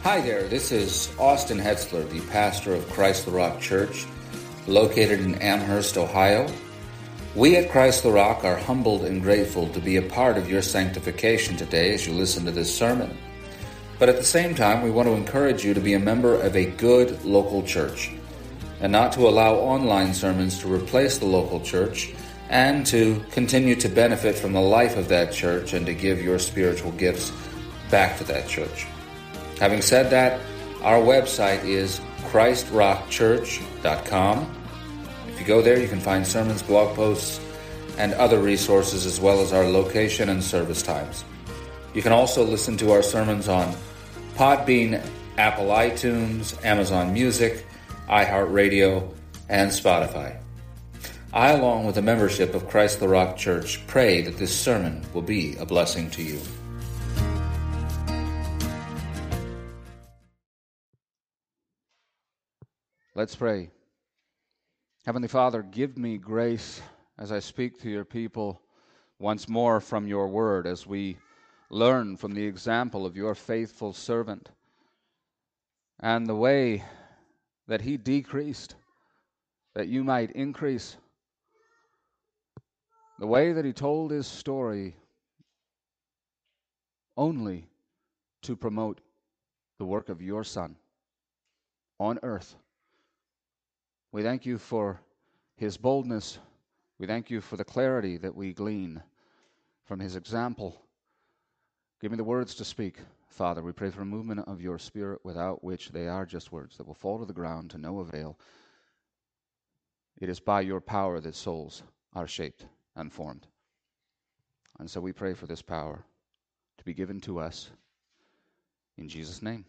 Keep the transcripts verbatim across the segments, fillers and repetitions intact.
Hi there, this is Austin Hetzler, the pastor of Christ the Rock Church, located in Amherst, Ohio. We at Christ the Rock are humbled and grateful to be a part of your sanctification today as you listen to this sermon. But at the same time, we want to encourage you to be a member of a good local church and not to allow online sermons to replace the local church, and to continue to benefit from the life of that church and to give your spiritual gifts back to that church. Having said that, our website is christ rock church dot com. If you go there, you can find sermons, blog posts, and other resources, as well as our location and service times. You can also listen to our sermons on Podbean, Apple iTunes, Amazon Music, iHeartRadio, and Spotify. I, along with the membership of Christ the Rock Church, pray that this sermon will be a blessing to you. Let's pray. Heavenly Father, give me grace as I speak to your people once more from your word, as we learn from the example of your faithful servant and the way that he decreased, that you might increase, the way that he told his story only to promote the work of your Son on earth. We thank you for his boldness. We thank you for the clarity that we glean from his example. Give me the words to speak, Father. We pray for a movement of your Spirit, without which they are just words that will fall to the ground to no avail. It is by your power that souls are shaped and formed. And so we pray for this power to be given to us in Jesus' name.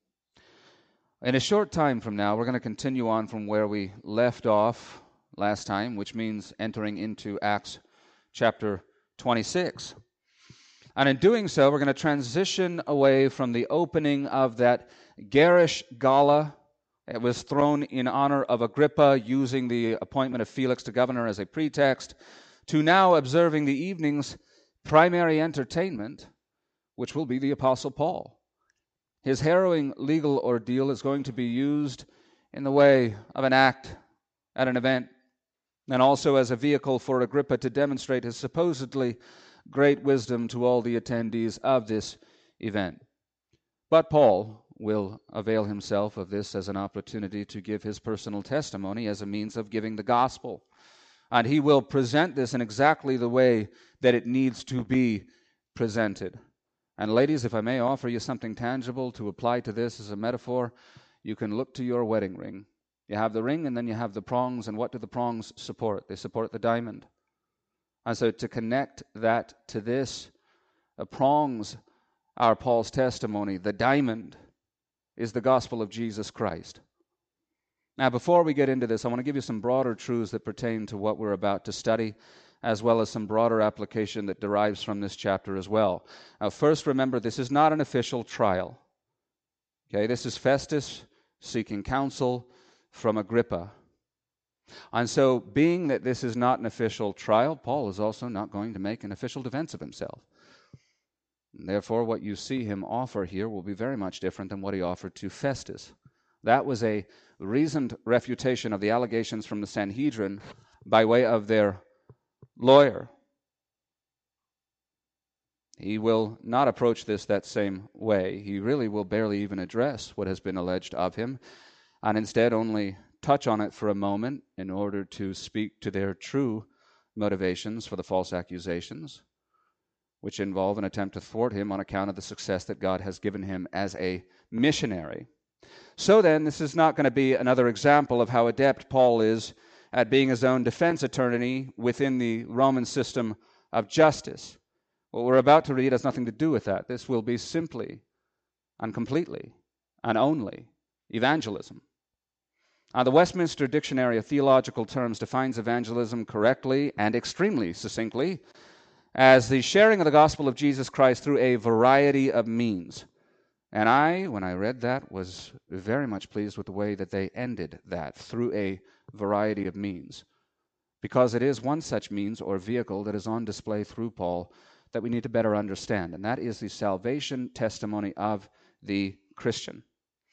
In a short time from now, we're going to continue on from where we left off last time, which means entering into Acts chapter twenty-six. And in doing so, we're going to transition away from the opening of that garish gala. It was thrown in honor of Agrippa, using the appointment of Felix to governor as a pretext, to now observing the evening's primary entertainment, which will be the Apostle Paul. His harrowing legal ordeal is going to be used in the way of an act at an event, and also as a vehicle for Agrippa to demonstrate his supposedly great wisdom to all the attendees of this event. But Paul will avail himself of this as an opportunity to give his personal testimony as a means of giving the gospel. And he will present this in exactly the way that it needs to be presented. And ladies, if I may offer you something tangible to apply to this as a metaphor, you can look to your wedding ring. You have the ring, and then you have the prongs, and what do the prongs support? They support the diamond. And so to connect that to this, the prongs are Paul's testimony. The diamond is the gospel of Jesus Christ. Now, before we get into this, I want to give you some broader truths that pertain to what we're about to study, as well as some broader application that derives from this chapter as well. Now, first, remember, this is not an official trial. Okay, this is Festus seeking counsel from Agrippa. And so, being that this is not an official trial, Paul is also not going to make an official defense of himself. And therefore, what you see him offer here will be very much different than what he offered to Festus. That was a reasoned refutation of the allegations from the Sanhedrin by way of their lawyer. He will not approach this that same way. He really will barely even address what has been alleged of him, and instead only touch on it for a moment in order to speak to their true motivations for the false accusations, which involve an attempt to thwart him on account of the success that God has given him as a missionary. So then, this is not going to be another example of how adept Paul is at being his own defense attorney within the Roman system of justice. What we're about to read has nothing to do with that. This will be simply and completely and only evangelism. Now, the Westminster Dictionary of Theological Terms defines evangelism correctly and extremely succinctly as the sharing of the gospel of Jesus Christ through a variety of means. And I, when I read that, was very much pleased with the way that they ended that, through a variety of means, because it is one such means or vehicle that is on display through Paul that we need to better understand, and that is the salvation testimony of the Christian.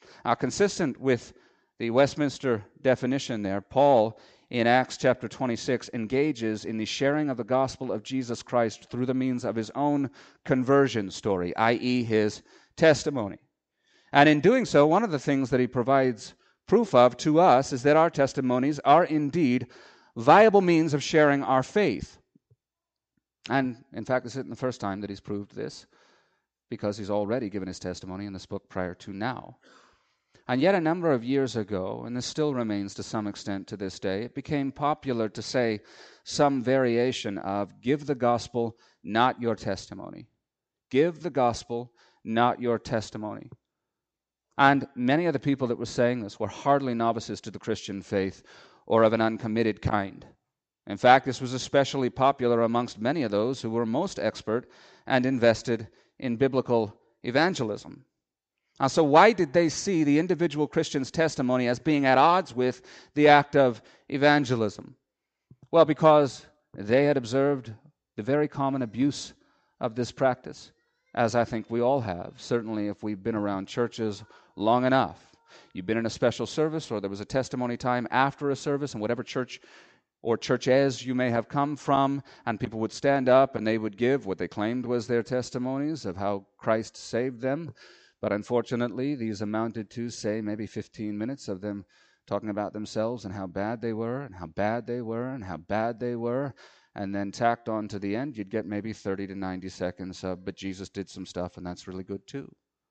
Now, consistent with the Westminster definition there, Paul in Acts chapter twenty-six engages in the sharing of the gospel of Jesus Christ through the means of his own conversion story, that is his testimony. And in doing so, one of the things that he provides proof of to us is that our testimonies are indeed viable means of sharing our faith. And in fact, this isn't the first time that he's proved this, because he's already given his testimony in this book prior to now. And yet a number of years ago, and this still remains to some extent to this day, it became popular to say some variation of, give the gospel, not your testimony. Give the gospel, not your testimony. And many of the people that were saying this were hardly novices to the Christian faith or of an uncommitted kind. In fact, this was especially popular amongst many of those who were most expert and invested in biblical evangelism. And so why did they see the individual Christian's testimony as being at odds with the act of evangelism? Well, because they had observed the very common abuse of this practice, as I think we all have, certainly if we've been around churches long enough. You've been in a special service, or there was a testimony time after a service, and whatever church or churches you may have come from, and people would stand up and they would give what they claimed was their testimonies of how Christ saved them. But unfortunately, these amounted to, say, maybe fifteen minutes of them talking about themselves and how bad they were, and how bad they were, and how bad they were. And then tacked on to the end, you'd get maybe thirty to ninety seconds of, but Jesus did some stuff, and that's really good too.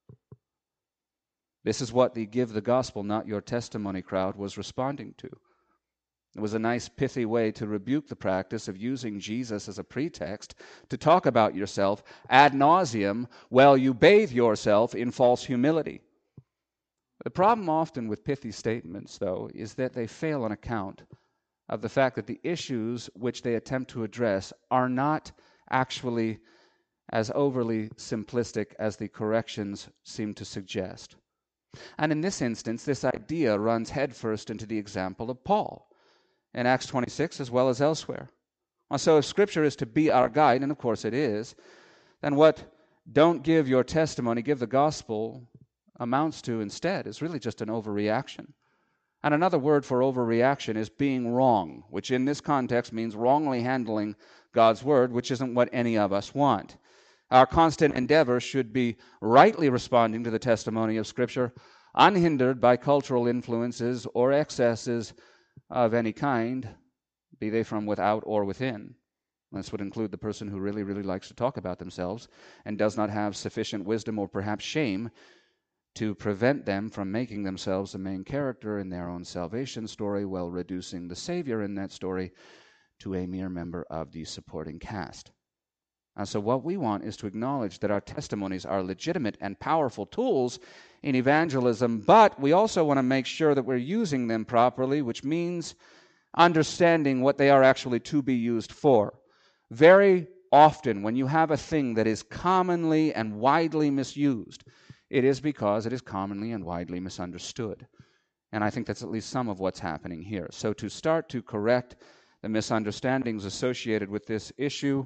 This is what the give the gospel, not your testimony crowd was responding to. It was a nice, pithy way to rebuke the practice of using Jesus as a pretext to talk about yourself ad nauseum while you bathe yourself in false humility. The problem often with pithy statements, though, is that they fail on account of the fact that the issues which they attempt to address are not actually as overly simplistic as the corrections seem to suggest. And in this instance, this idea runs headfirst into the example of Paul in Acts twenty-six as well as elsewhere. And so if Scripture is to be our guide, and of course it is, then what don't give your testimony, give the gospel amounts to instead is really just an overreaction. And another word for overreaction is being wrong, which in this context means wrongly handling God's word, which isn't what any of us want. Our constant endeavor should be rightly responding to the testimony of Scripture, unhindered by cultural influences or excesses of any kind, be they from without or within. This would include the person who really, really likes to talk about themselves and does not have sufficient wisdom or perhaps shame to prevent them from making themselves the main character in their own salvation story while reducing the Savior in that story to a mere member of the supporting cast. And so what we want is to acknowledge that our testimonies are legitimate and powerful tools in evangelism, but we also want to make sure that we're using them properly, which means understanding what they are actually to be used for. Very often, when you have a thing that is commonly and widely misused, it is because it is commonly and widely misunderstood. And I think that's at least some of what's happening here. So to start to correct the misunderstandings associated with this issue,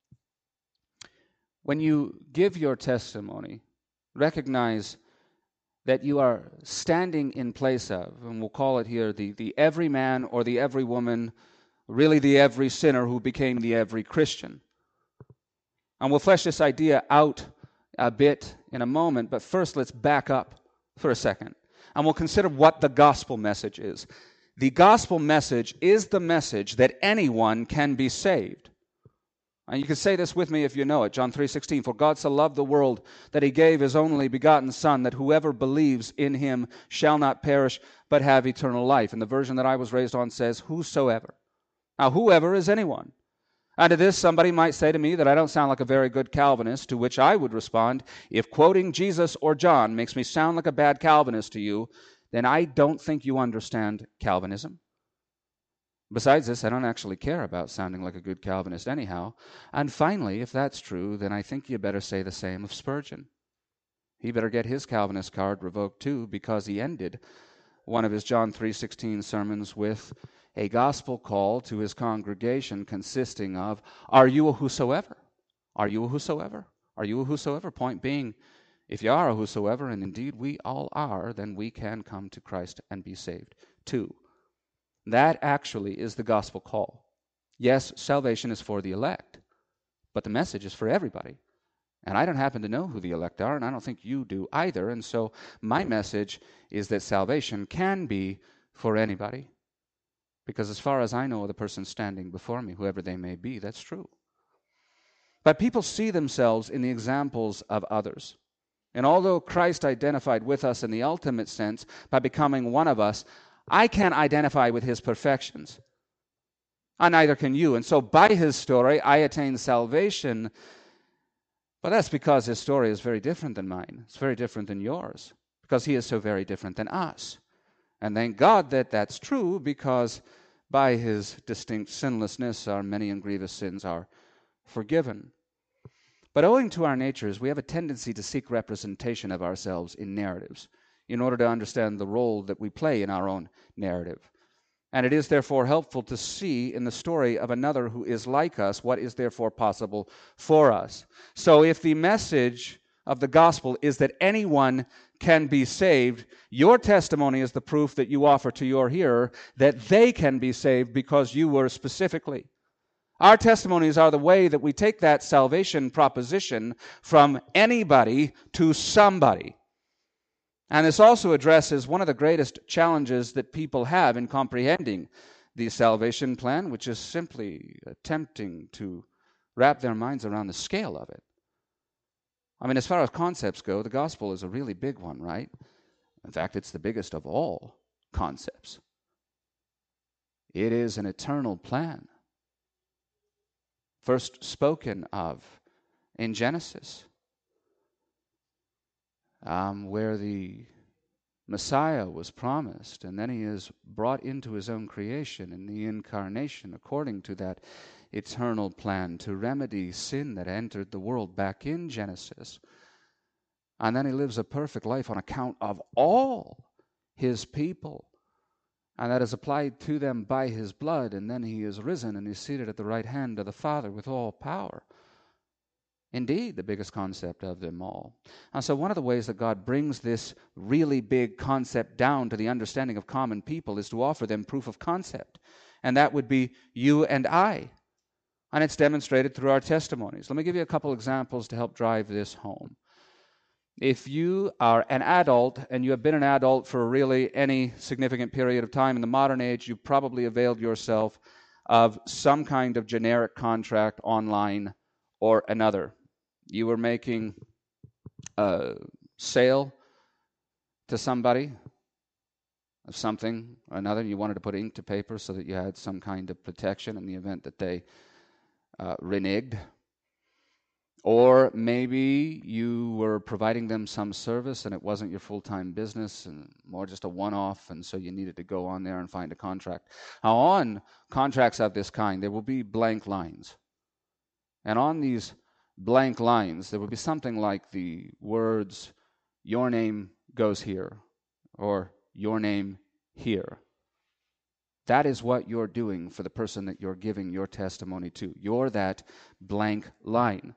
when you give your testimony, recognize that you are standing in place of, and we'll call it here the, the every man or the every woman, really the every sinner who became the every Christian. And we'll flesh this idea out a bit in a moment, but first let's back up for a second. And we'll consider what the gospel message is. The gospel message is the message that anyone can be saved. And you can say this with me if you know it. John three sixteen, for God so loved the world that he gave his only begotten Son, that whoever believes in him shall not perish, but have eternal life. And the version that I was raised on says, whosoever. Now, whoever is anyone. And to this, somebody might say to me that I don't sound like a very good Calvinist, to which I would respond, if quoting Jesus or John makes me sound like a bad Calvinist to you, then I don't think you understand Calvinism. Besides this, I don't actually care about sounding like a good Calvinist anyhow. And finally, if that's true, then I think you better say the same of Spurgeon. He better get his Calvinist card revoked too, because he ended one of his John three sixteen sermons with a gospel call to his congregation consisting of, are you a whosoever? Are you a whosoever? Are you a whosoever? Point being, If you are whosoever, and indeed we all are, then we can come to Christ and be saved too. That actually is the gospel call. Yes, salvation is for the elect, but the message is for everybody. And I don't happen to know who the elect are, and I don't think you do either. And so my message is that salvation can be for anybody. Because as far as I know, the person standing before me, whoever they may be, that's true. But people see themselves in the examples of others. And although Christ identified with us in the ultimate sense by becoming one of us, I can't identify with his perfections. And neither can you. And so by his story, I attain salvation. But that's because his story is very different than mine. It's very different than yours. Because he is so very different than us. And thank God that that's true, because by his distinct sinlessness, our many and grievous sins are forgiven. But owing to our natures, we have a tendency to seek representation of ourselves in narratives in order to understand the role that we play in our own narrative. And it is therefore helpful to see in the story of another who is like us what is therefore possible for us. So if the message of the gospel is that anyone can be saved, your testimony is the proof that you offer to your hearer that they can be saved because you were specifically. Our testimonies are the way that we take that salvation proposition from anybody to somebody. And this also addresses one of the greatest challenges that people have in comprehending the salvation plan, which is simply attempting to wrap their minds around the scale of it. I mean, as far as concepts go, the gospel is a really big one, right? In fact, it's the biggest of all concepts. It is an eternal plan, first spoken of in Genesis, um, where the Messiah was promised, and then he is brought into his own creation in the incarnation according to that eternal plan to remedy sin that entered the world back in Genesis. And then he lives a perfect life on account of all his people. And that is applied to them by his blood. And then he is risen and is seated at the right hand of the Father with all power. Indeed, the biggest concept of them all. And so one of the ways that God brings this really big concept down to the understanding of common people is to offer them proof of concept. And that would be you and I. And it's demonstrated through our testimonies. Let me give you a couple examples to help drive this home. If you are an adult, and you have been an adult for really any significant period of time in the modern age, you've probably availed yourself of some kind of generic contract online or another. You were making a sale to somebody of something or another. You wanted to put ink to paper so that you had some kind of protection in the event that they uh, reneged. Or maybe you were providing them some service and it wasn't your full-time business and more just a one-off, and so you needed to go on there and find a contract. Now, on contracts of this kind, there will be blank lines. And on these blank lines, there will be something like the words, "Your name goes here," or "Your name here." That is what you're doing for the person that you're giving your testimony to. You're that blank line.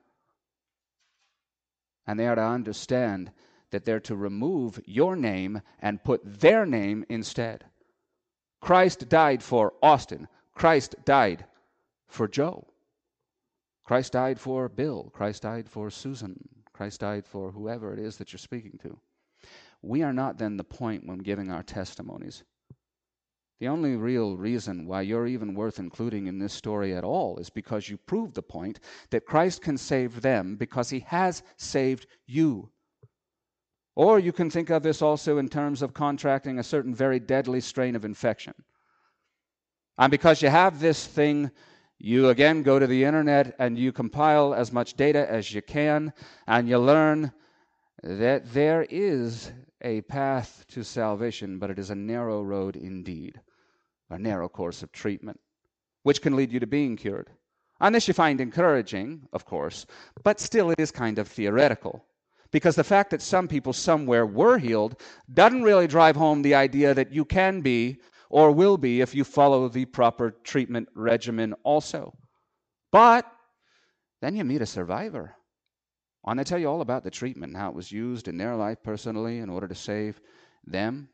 And they are to understand that they're to remove your name and put their name instead. Christ died for Austin. Christ died for Joe. Christ died for Bill. Christ died for Susan. Christ died for whoever it is that you're speaking to. We are not then the point when giving our testimonies. The only real reason why you're even worth including in this story at all is because you prove the point that Christ can save them because he has saved you. Or you can think of this also in terms of contracting a certain very deadly strain of infection. And because you have this thing, you again go to the internet and you compile as much data as you can, and you learn that there is a path to salvation, but it is a narrow road indeed, a narrow course of treatment, which can lead you to being cured. And this you find encouraging, of course, but still it is kind of theoretical, because the fact that some people somewhere were healed doesn't really drive home the idea that you can be or will be if you follow the proper treatment regimen also. But then you meet a survivor. And they tell you all about the treatment and how it was used in their life personally in order to save them.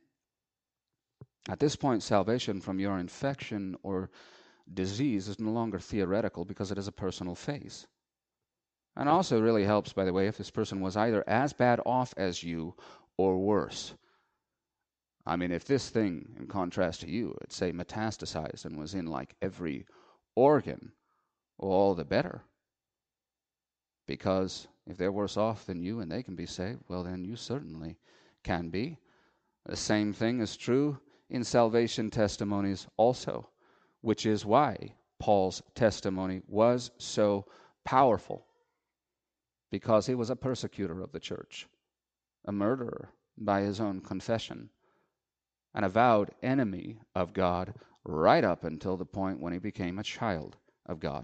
At this point, salvation from your infection or disease is no longer theoretical because it has a personal phase. And also really helps, by the way, if this person was either as bad off as you or worse. I mean, if this thing, in contrast to you, had, say, metastasized and was in like every organ, well, all the better. Because if they're worse off than you and they can be saved, well, then you certainly can be. The same thing is true in salvation testimonies also, which is why Paul's testimony was so powerful, because he was a persecutor of the church, a murderer by his own confession, an avowed enemy of God right up until the point when he became a child of God.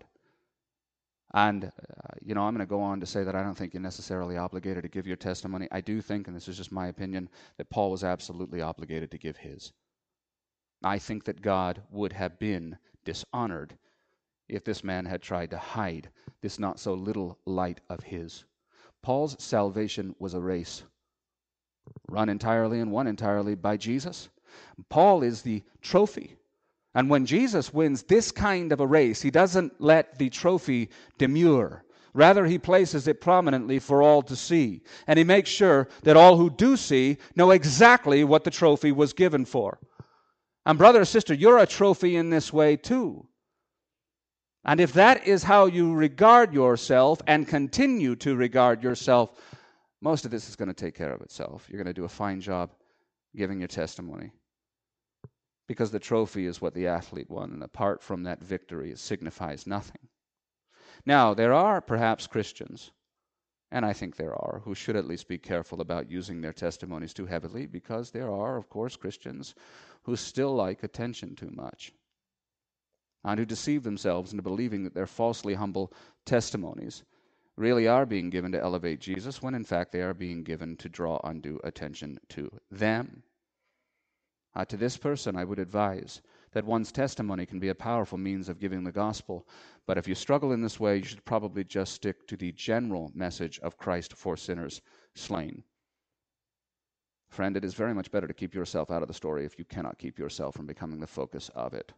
And, uh, you know, I'm going to go on to say that I don't think you're necessarily obligated to give your testimony. I do think, and this is just my opinion, that Paul was absolutely obligated to give his. I think that God would have been dishonored if this man had tried to hide this not so little light of his. Paul's salvation was a race, run entirely and won entirely by Jesus. Paul is the trophy. And when Jesus wins this kind of a race, he doesn't let the trophy demur. Rather, he places it prominently for all to see. And he makes sure that all who do see know exactly what the trophy was given for. And brother or sister, you're a trophy in this way too. And if that is how you regard yourself and continue to regard yourself, most of this is going to take care of itself. You're going to do a fine job giving your testimony. Because the trophy is what the athlete won, and apart from that victory, it signifies nothing. Now, there are perhaps Christians, and I think there are, who should at least be careful about using their testimonies too heavily, because there are, of course, Christians who still like attention too much, and who deceive themselves into believing that their falsely humble testimonies really are being given to elevate Jesus, when in fact they are being given to draw undue attention to them. Uh, to this person, I would advise that one's testimony can be a powerful means of giving the gospel. But if you struggle in this way, you should probably just stick to the general message of Christ for sinners slain. Friend, it is very much better to keep yourself out of the story if you cannot keep yourself from becoming the focus of it.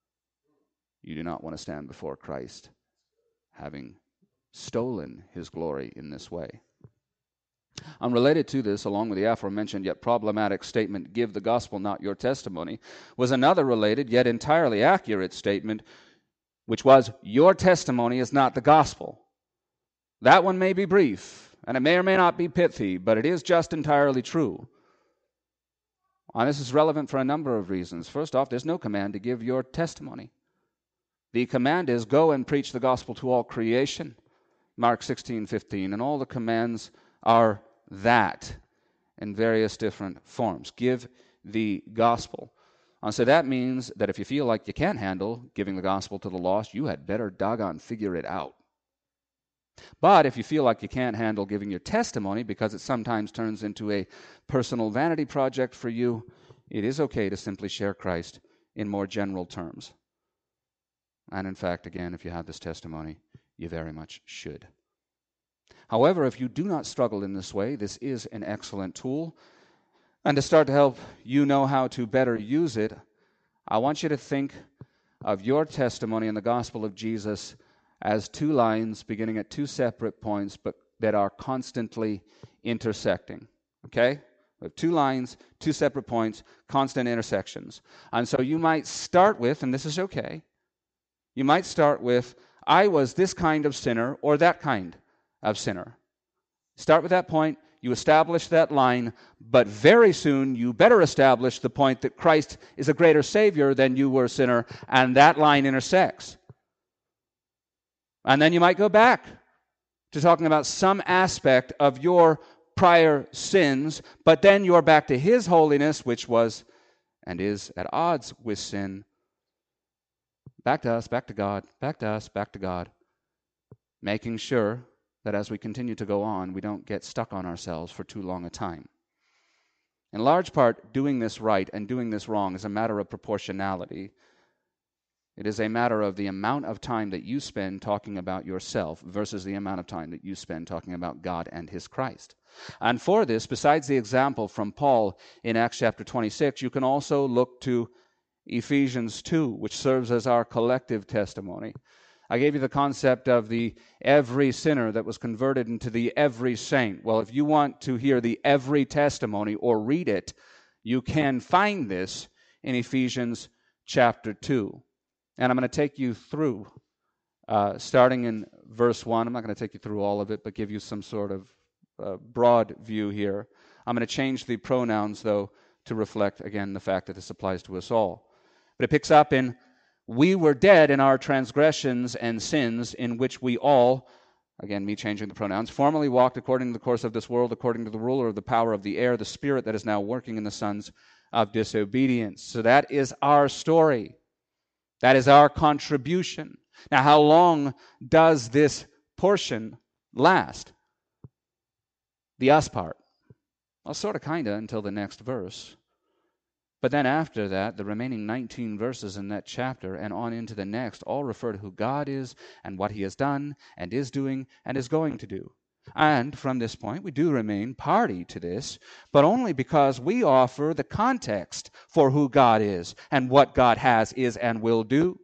You do not want to stand before Christ having stolen his glory in this way. Unrelated to this, along with the aforementioned yet problematic statement, "Give the gospel, not your testimony," was another related yet entirely accurate statement, which was, "Your testimony is not the gospel." That one may be brief, and it may or may not be pithy, but it is just entirely true. And this is relevant for a number of reasons. First off, there's no command to give your testimony. The command is, go and preach the gospel to all creation, Mark sixteen fifteen, and all the commands are that in various different forms. Give the gospel. And so that means that if you feel like you can't handle giving the gospel to the lost, you had better doggone figure it out. But if you feel like you can't handle giving your testimony because it sometimes turns into a personal vanity project for you, it is okay to simply share Christ in more general terms. And in fact, again, if you have this testimony, you very much should. However, if you do not struggle in this way, this is an excellent tool. And to start to help you know how to better use it, I want you to think of your testimony in the gospel of Jesus as two lines beginning at two separate points, but that are constantly intersecting. Okay? We have two lines, two separate points, constant intersections. And so you might start with, and this is okay, you might start with, I was this kind of sinner or that kind of sinner. Start with that point, you establish that line, but very soon you better establish the point that Christ is a greater Savior than you were a sinner, and that line intersects. And then you might go back to talking about some aspect of your prior sins, but then you're back to His holiness, which was and is at odds with sin. Back to us, back to God, back to us, back to God, making sure that as we continue to go on, we don't get stuck on ourselves for too long a time. In large part, doing this right and doing this wrong is a matter of proportionality. It is a matter of the amount of time that you spend talking about yourself versus the amount of time that you spend talking about God and His Christ. And for this, besides the example from Paul in Acts chapter twenty-six, you can also look to Ephesians two, which serves as our collective testimony. I gave you the concept of the every sinner that was converted into the every saint. Well, if you want to hear the every testimony or read it, you can find this in Ephesians chapter two. And I'm going to take you through, uh, starting in verse one. I'm not going to take you through all of it, but give you some sort of uh, broad view here. I'm going to change the pronouns, though, to reflect, again, the fact that this applies to us all. But it picks up in, we were dead in our transgressions and sins, in which we all, again, me changing the pronouns, formerly walked according to the course of this world, according to the ruler of the power of the air, the spirit that is now working in the sons of disobedience. So that is our story. That is our contribution. Now, how long does this portion last? The us part. Well, sort of, kind of, until the next verse. But then after that, the remaining nineteen verses in that chapter and on into the next all refer to who God is and what He has done and is doing and is going to do. And from this point, we do remain party to this, but only because we offer the context for who God is and what God has, is, and will do.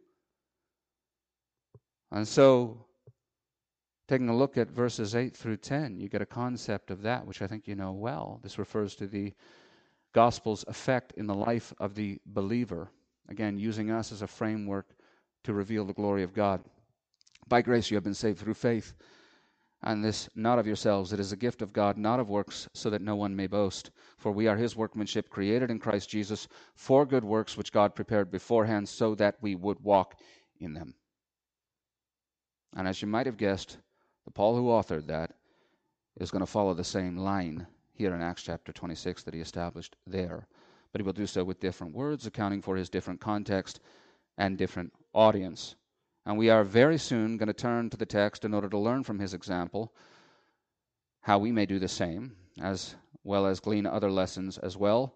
And so, taking a look at verses eight through ten, you get a concept of that, which I think you know well. This refers to the gospel's effect in the life of the believer. Again, using us as a framework to reveal the glory of God. By grace you have been saved through faith. And this not of yourselves, it is a gift of God, not of works, so that no one may boast. For we are His workmanship, created in Christ Jesus, for good works which God prepared beforehand, so that we would walk in them. And as you might have guessed, the Paul who authored that is going to follow the same line here in Acts chapter twenty-six that he established there. But he will do so with different words, accounting for his different context and different audience. And we are very soon going to turn to the text in order to learn from his example how we may do the same, as well as glean other lessons as well.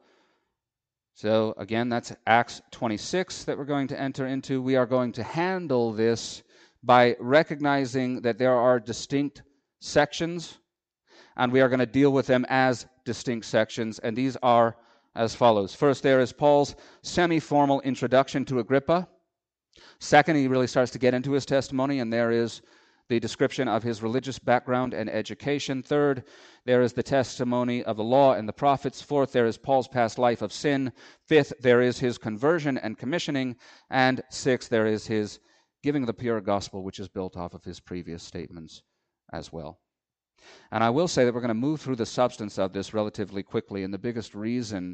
So again, that's Acts twenty-six that we're going to enter into. We are going to handle this by recognizing that there are distinct sections, and we are going to deal with them as distinct sections, and these are as follows. First, there is Paul's semi-formal introduction to Agrippa. Second, he really starts to get into his testimony, and there is the description of his religious background and education. Third, there is the testimony of the law and the prophets. Fourth, there is Paul's past life of sin. Fifth, there is his conversion and commissioning. And sixth, there is his giving of the pure gospel, which is built off of his previous statements as well. And I will say that we're going to move through the substance of this relatively quickly, and the biggest reason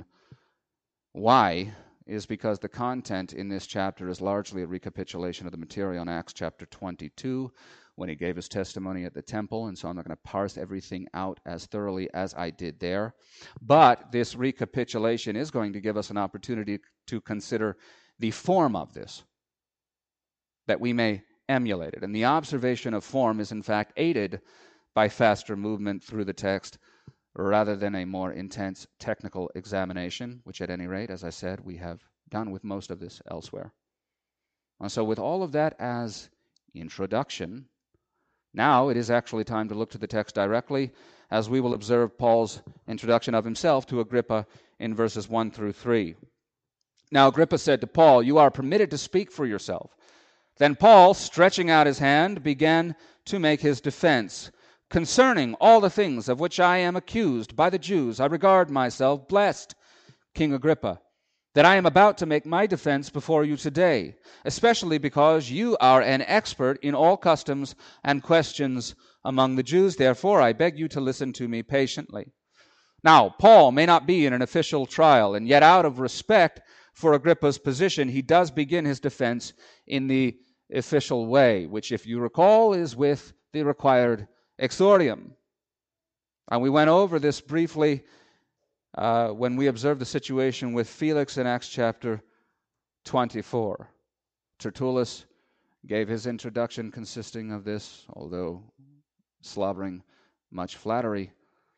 why is because the content in this chapter is largely a recapitulation of the material in Acts chapter twenty-two, when he gave his testimony at the temple, and so I'm not going to parse everything out as thoroughly as I did there. But this recapitulation is going to give us an opportunity to consider the form of this, that we may emulate it. And the observation of form is in fact aided by faster movement through the text rather than a more intense technical examination, which at any rate, as I said, we have done with most of this elsewhere. And so with all of that as introduction, now it is actually time to look to the text directly, as we will observe Paul's introduction of himself to Agrippa in verses one through three. Now Agrippa said to Paul, "You are permitted to speak for yourself." Then Paul, stretching out his hand, began to make his defense. "Concerning all the things of which I am accused by the Jews, I regard myself blessed, King Agrippa, that I am about to make my defense before you today, especially because you are an expert in all customs and questions among the Jews. Therefore, I beg you to listen to me patiently." Now, Paul may not be in an official trial, and yet out of respect for Agrippa's position, he does begin his defense in the official way, which, if you recall, is with the required exordium. And we went over this briefly uh, when we observed the situation with Felix in Acts chapter twenty-four. Tertullus gave his introduction consisting of this, although slobbering much flattery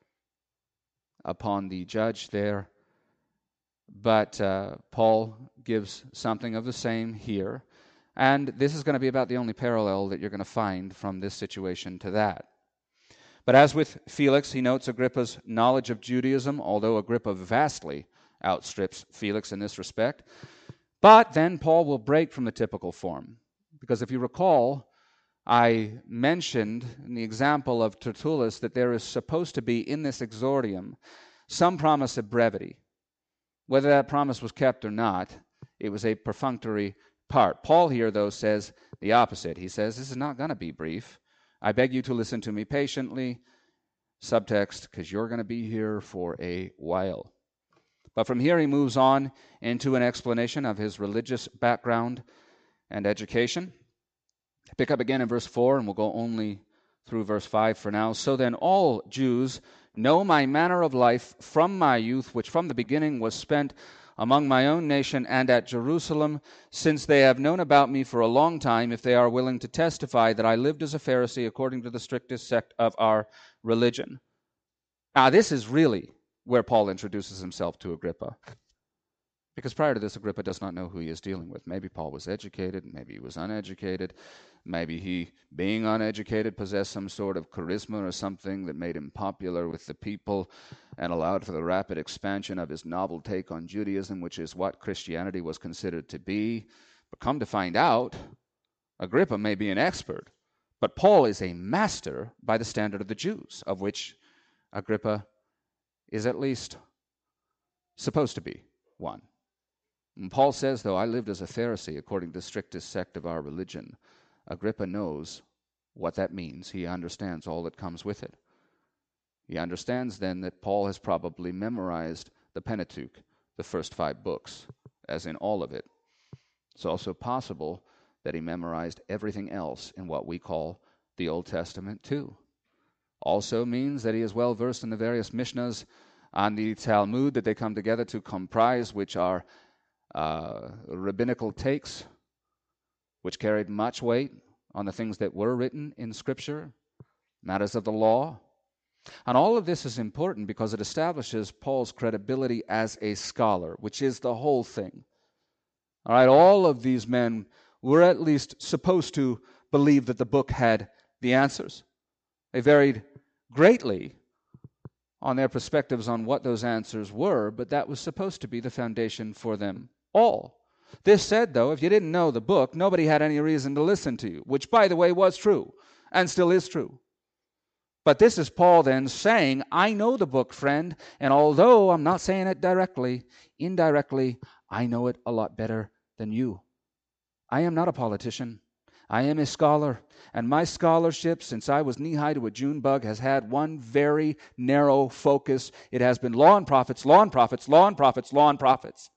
upon the judge there. But uh, Paul gives something of the same here. And this is going to be about the only parallel that you're going to find from this situation to that. But as with Felix, he notes Agrippa's knowledge of Judaism, although Agrippa vastly outstrips Felix in this respect. But then Paul will break from the typical form. Because if you recall, I mentioned in the example of Tertullus that there is supposed to be in this exordium some promise of brevity. Whether that promise was kept or not, it was a perfunctory part. Paul here, though, says the opposite. He says, this is not going to be brief. I beg you to listen to me patiently. Subtext, because you're going to be here for a while. But from here he moves on into an explanation of his religious background and education. Pick up again in verse four, and we'll go only through verse five for now. So then all Jews know my manner of life from my youth, which from the beginning was spent among my own nation and at Jerusalem, since they have known about me for a long time, if they are willing to testify that I lived as a Pharisee according to the strictest sect of our religion. Now, this is really where Paul introduces himself to Agrippa. Because prior to this, Agrippa does not know who he is dealing with. Maybe Paul was educated, maybe he was uneducated, maybe he, being uneducated, possessed some sort of charisma or something that made him popular with the people and allowed for the rapid expansion of his novel take on Judaism, which is what Christianity was considered to be. But come to find out, Agrippa may be an expert, but Paul is a master by the standard of the Jews, of which Agrippa is at least supposed to be one. And Paul says, though I lived as a Pharisee according to the strictest sect of our religion, Agrippa knows what that means. He understands all that comes with it. He understands then that Paul has probably memorized the Pentateuch, the first five books, as in all of it. It's also possible that he memorized everything else in what we call the Old Testament too. Also means that he is well versed in the various Mishnahs and the Talmud that they come together to comprise, which are Uh, rabbinical takes, which carried much weight on the things that were written in Scripture, matters of the law. And all of this is important because it establishes Paul's credibility as a scholar, which is the whole thing. All right, all of these men were at least supposed to believe that the book had the answers. They varied greatly on their perspectives on what those answers were, but that was supposed to be the foundation for them all. This said, though, if you didn't know the book, nobody had any reason to listen to you, which, by the way, was true and still is true. But this is Paul then saying, I know the book, friend, and although I'm not saying it directly, indirectly, I know it a lot better than you. I am not a politician. I am a scholar, and my scholarship, since I was knee-high to a June bug, has had one very narrow focus. It has been law and prophets, law and prophets, law and prophets, law and prophets.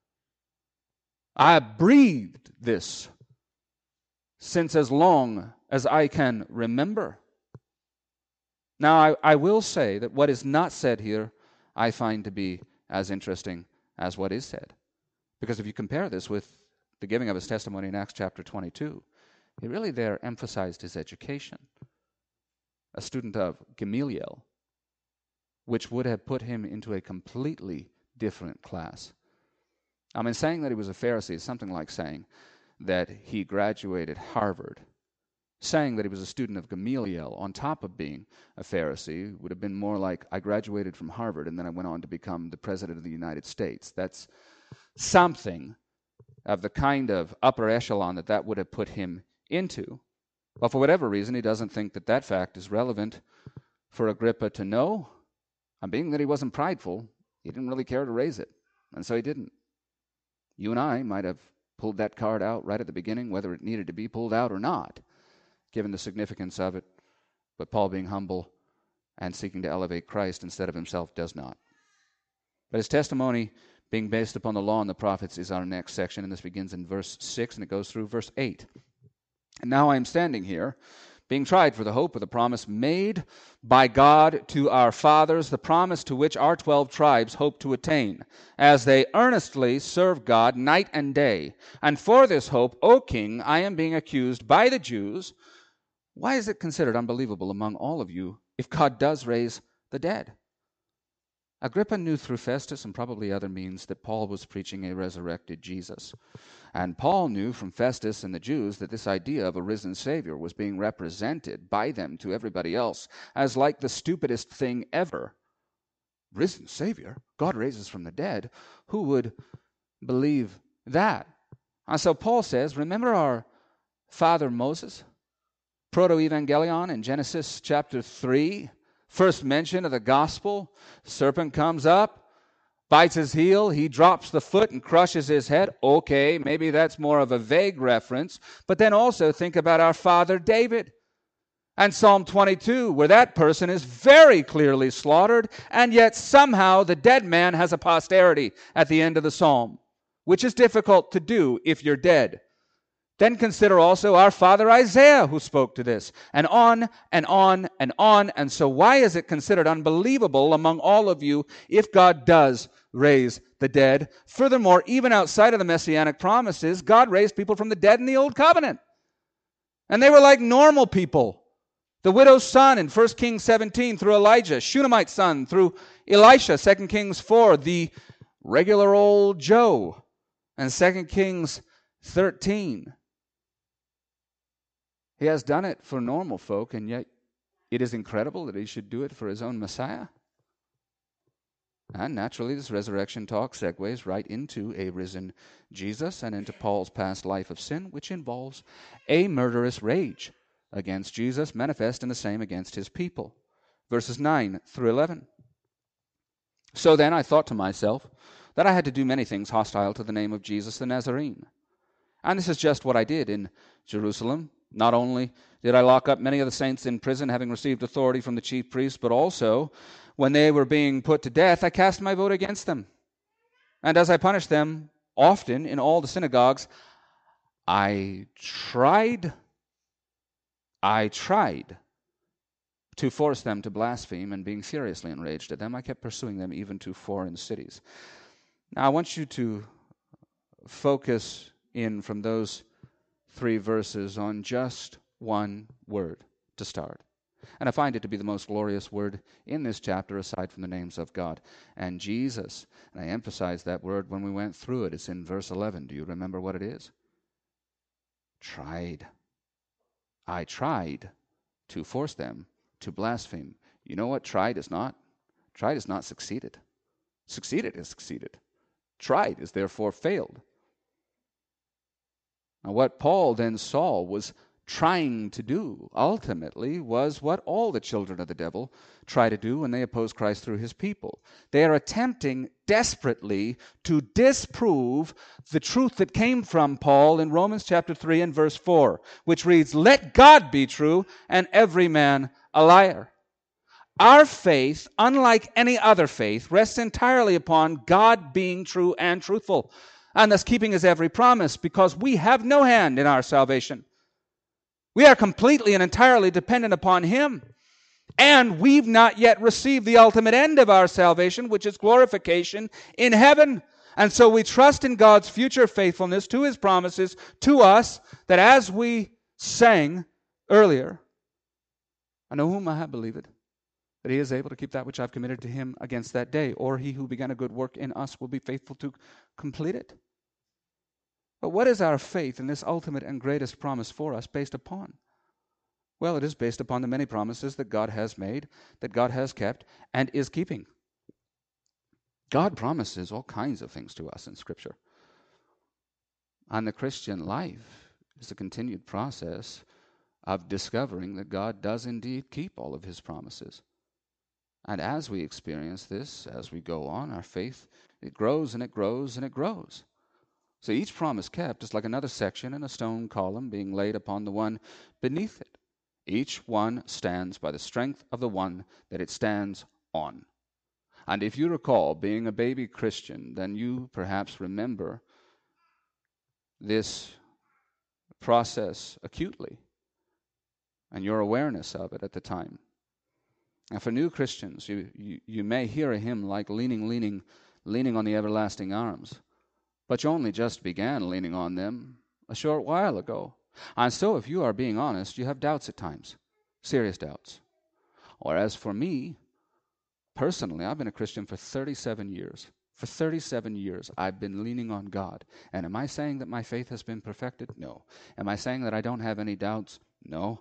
I have breathed this since as long as I can remember. Now, I, I will say that what is not said here, I find to be as interesting as what is said. Because if you compare this with the giving of his testimony in Acts chapter twenty-two, he really there emphasized his education. A student of Gamaliel, which would have put him into a completely different class. I mean, saying that he was a Pharisee is something like saying that he graduated Harvard. Saying that he was a student of Gamaliel on top of being a Pharisee would have been more like, I graduated from Harvard and then I went on to become the President of the United States. That's something of the kind of upper echelon that that would have put him into. But for whatever reason, he doesn't think that that fact is relevant for Agrippa to know. And being that he wasn't prideful, he didn't really care to raise it. And so he didn't. You and I might have pulled that card out right at the beginning, whether it needed to be pulled out or not, given the significance of it. But Paul, being humble and seeking to elevate Christ instead of himself, does not. But his testimony, being based upon the law and the prophets, is our next section, and this begins in verse six, and it goes through verse eight. And now I am standing here, being tried for the hope of the promise made by God to our fathers, the promise to which our twelve tribes hope to attain, as they earnestly serve God night and day. And for this hope, O king, I am being accused by the Jews. Why is it considered unbelievable among all of you if God does raise the dead? Agrippa knew through Festus and probably other means that Paul was preaching a resurrected Jesus. And Paul knew from Festus and the Jews that this idea of a risen Savior was being represented by them to everybody else as like the stupidest thing ever. Risen Savior? God raises from the dead? Who would believe that? And so Paul says, remember our father Moses? Proto-evangelion in Genesis chapter three, first mention of the gospel. Serpent comes up, bites his heel, he drops the foot and crushes his head. Okay, maybe that's more of a vague reference. But then also think about our father David. And Psalm twenty-two, where that person is very clearly slaughtered, and yet somehow the dead man has a posterity at the end of the psalm, which is difficult to do if you're dead. Then consider also our father Isaiah, who spoke to this, and on and on and on. And so why is it considered unbelievable among all of you if God does raise the dead? Furthermore, even outside of the messianic promises, God raised people from the dead in the Old Covenant. And they were like normal people. The widow's son in First Kings seventeen through Elijah, Shunammite's son through Elisha, Second Kings four, the regular old Joe, and Second Kings thirteen. He has done it for normal folk, and yet it is incredible that he should do it for his own Messiah. And naturally, this resurrection talk segues right into a risen Jesus and into Paul's past life of sin, which involves a murderous rage against Jesus, manifest in the same against his people. Verses nine through eleven. So then I thought to myself that I had to do many things hostile to the name of Jesus the Nazarene. And this is just what I did in Jerusalem. Not only did I lock up many of the saints in prison, having received authority from the chief priests, but also, when they were being put to death, I cast my vote against them. And as I punished them, often in all the synagogues, I tried, I tried to force them to blaspheme, and being furiously enraged at them, I kept pursuing them even to foreign cities. Now, I want you to focus in from those three verses on just one word to start. And I find it to be the most glorious word in this chapter aside from the names of God and Jesus. And I emphasized that word when we went through it. It's in verse eleven. Do you remember what it is? Tried. I tried to force them to blaspheme. You know what tried is not? Tried is not succeeded. Succeeded is succeeded. Tried is therefore failed. Now, what Paul then saw was trying to do, ultimately, was what all the children of the devil try to do when they oppose Christ through his people. They are attempting desperately to disprove the truth that came from Paul in Romans chapter three and verse four, which reads, "Let God be true and every man a liar." Our faith, unlike any other faith, rests entirely upon God being true and truthful, and thus keeping his every promise, because we have no hand in our salvation. We are completely and entirely dependent upon him. And we've not yet received the ultimate end of our salvation, which is glorification in heaven. And so we trust in God's future faithfulness to his promises to us, that as we sang earlier, I know whom I have believed, that he is able to keep that which I've committed to him against that day, or he who began a good work in us will be faithful to complete it. But what is our faith in this ultimate and greatest promise for us based upon? Well, it is based upon the many promises that God has made, that God has kept, and is keeping. God promises all kinds of things to us in Scripture. And the Christian life is a continued process of discovering that God does indeed keep all of his promises. And as we experience this, as we go on, our faith, it grows and it grows and it grows. So each promise kept is like another section in a stone column being laid upon the one beneath it. Each one stands by the strength of the one that it stands on. And if you recall being a baby Christian, then you perhaps remember this process acutely and your awareness of it at the time. And for new Christians, you, you, you may hear a hymn like leaning, leaning, leaning on the everlasting arms. But you only just began leaning on them a short while ago. And so if you are being honest, you have doubts at times, serious doubts. Or as for me, personally, I've been a Christian for thirty-seven years. For thirty-seven years, I've been leaning on God. And am I saying that my faith has been perfected? No. Am I saying that I don't have any doubts? No.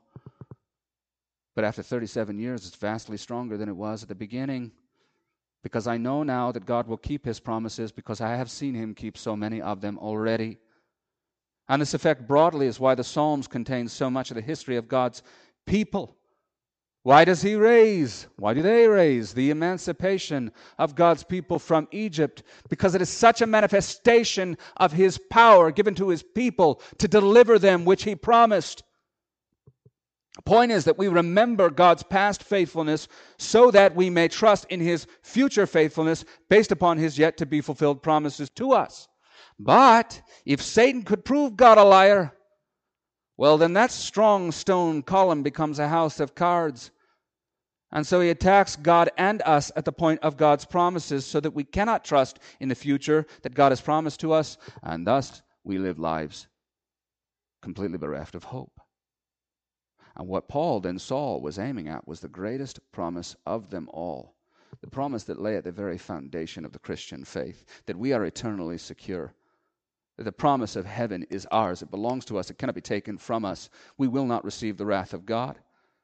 But after thirty-seven years, it's vastly stronger than it was at the beginning. Because I know now that God will keep his promises, because I have seen him keep so many of them already. And this effect broadly is why the Psalms contain so much of the history of God's people. Why does he raise, why do they raise the emancipation of God's people from Egypt? Because it is such a manifestation of his power given to his people to deliver them, which he promised. The point is that we remember God's past faithfulness so that we may trust in his future faithfulness based upon his yet to be fulfilled promises to us. But if Satan could prove God a liar, well, then that strong stone column becomes a house of cards. And so he attacks God and us at the point of God's promises so that we cannot trust in the future that God has promised to us, and thus we live lives completely bereft of hope. And what Paul then Saul was aiming at was the greatest promise of them all, the promise that lay at the very foundation of the Christian faith, that we are eternally secure. The promise of heaven is ours. It belongs to us. It cannot be taken from us. We will not receive the wrath of God.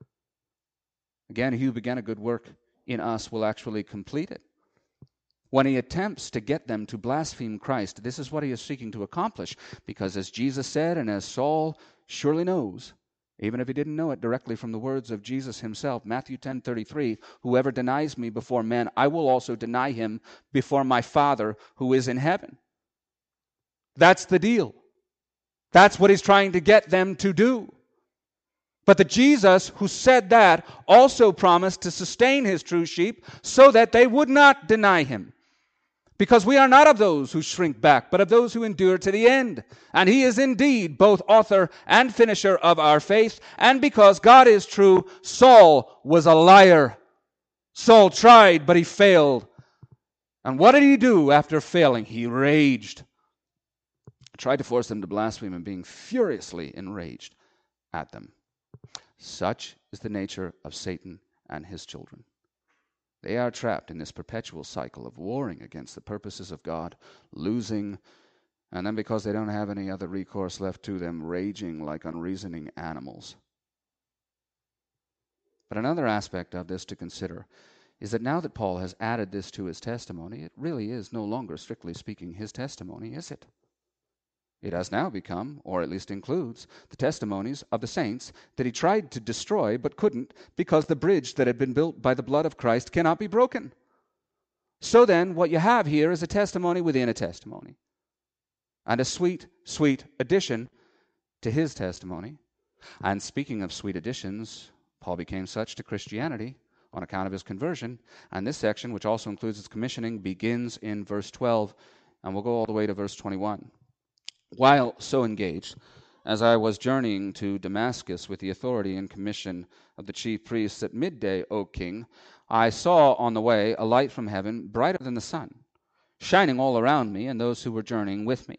Again, he who began a good work in us will actually complete it. When he attempts to get them to blaspheme Christ, this is what he is seeking to accomplish. Because as Jesus said, and as Saul surely knows, even if he didn't know it directly from the words of Jesus himself, Matthew ten thirty-three, whoever denies me before men, I will also deny him before my Father who is in heaven. That's the deal. That's what he's trying to get them to do. But the Jesus who said that also promised to sustain his true sheep so that they would not deny him. Because we are not of those who shrink back, but of those who endure to the end. And he is indeed both author and finisher of our faith. And because God is true, Saul was a liar. Saul tried, but he failed. And what did he do after failing? He raged. Tried to force them to blaspheme and being furiously enraged at them. Such is the nature of Satan and his children. They are trapped in this perpetual cycle of warring against the purposes of God, losing, and then because they don't have any other recourse left to them, raging like unreasoning animals. But another aspect of this to consider is that now that Paul has added this to his testimony, it really is no longer, strictly speaking, his testimony, is it? It has now become, or at least includes, the testimonies of the saints that he tried to destroy but couldn't because the bridge that had been built by the blood of Christ cannot be broken. So then, what you have here is a testimony within a testimony, and a sweet, sweet addition to his testimony. And speaking of sweet additions, Paul became such to Christianity on account of his conversion, and this section, which also includes his commissioning, begins in verse twelve, and we'll go all the way to verse twenty-one. While so engaged, as I was journeying to Damascus with the authority and commission of the chief priests at midday, O king, I saw on the way a light from heaven, brighter than the sun, shining all around me and those who were journeying with me.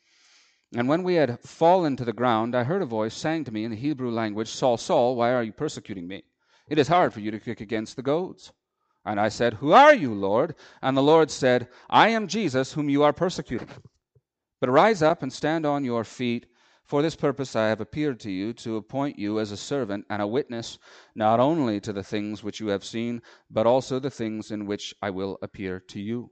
And when we had fallen to the ground, I heard a voice saying to me in the Hebrew language, Saul, Saul, why are you persecuting me? It is hard for you to kick against the goads. And I said, Who are you, Lord? And the Lord said, I am Jesus, whom you are persecuting. But rise up and stand on your feet. For this purpose I have appeared to you, to appoint you as a servant and a witness, not only to the things which you have seen, but also the things in which I will appear to you,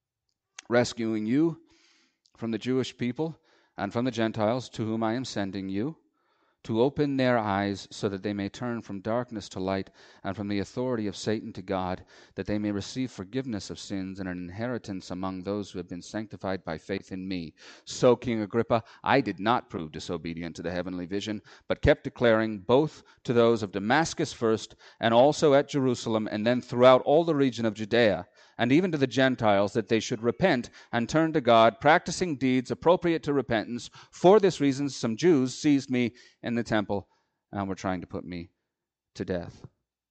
rescuing you from the Jewish people and from the Gentiles to whom I am sending you, to open their eyes so that they may turn from darkness to light and from the authority of Satan to God, that they may receive forgiveness of sins and an inheritance among those who have been sanctified by faith in me. So, King Agrippa, I did not prove disobedient to the heavenly vision, but kept declaring both to those of Damascus first, and also at Jerusalem, and then throughout all the region of Judea, and even to the Gentiles, that they should repent and turn to God, practicing deeds appropriate to repentance. For this reason, some Jews seized me in the temple and were trying to put me to death.